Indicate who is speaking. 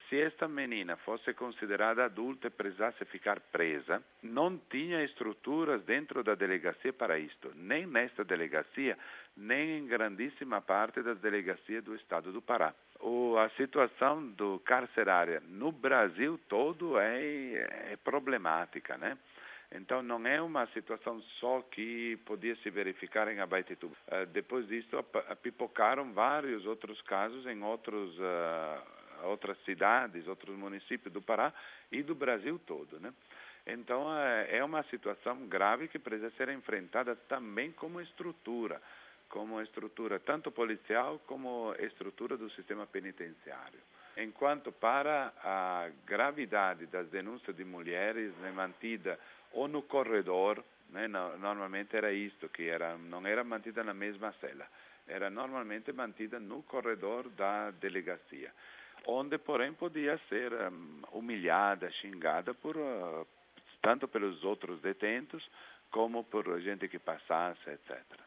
Speaker 1: Se esta menina fosse considerada adulta e precisasse ficar presa, não tinha estruturas dentro da delegacia para isto, nem nesta delegacia, nem em grandíssima parte das delegacias do estado do Pará. A situação do carcerária no Brasil todo é problemática, né? Então, não é uma situação só que podia se verificar em Abaetetuba. Depois disso, pipocaram vários outros casos em outras cidades, outros municípios do Pará e do Brasil todo, né? Então, é uma situação grave que precisa ser enfrentada também como estrutura tanto policial como estrutura do sistema penitenciário. Enquanto para a gravidade das denúncias de mulheres mantida ou no corredor, né, normalmente era isto, não era mantida na mesma cela, era normalmente mantida no corredor da delegacia, onde, porém, podia ser humilhada, xingada tanto pelos outros detentos como por gente que passasse, etc.